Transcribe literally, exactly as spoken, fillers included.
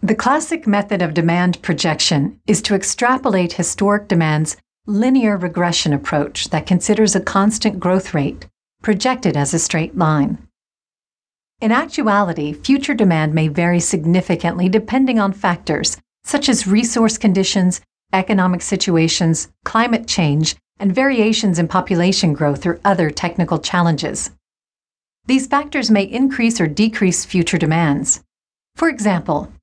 The classic method of demand projection is to extrapolate historic demand's linear regression approach that considers a constant growth rate, projected as a straight line. In actuality, future demand may vary significantly depending on factors such as resource conditions, economic situations, climate change, and variations in population growth or other technical challenges. These factors may increase or decrease future demands. For example,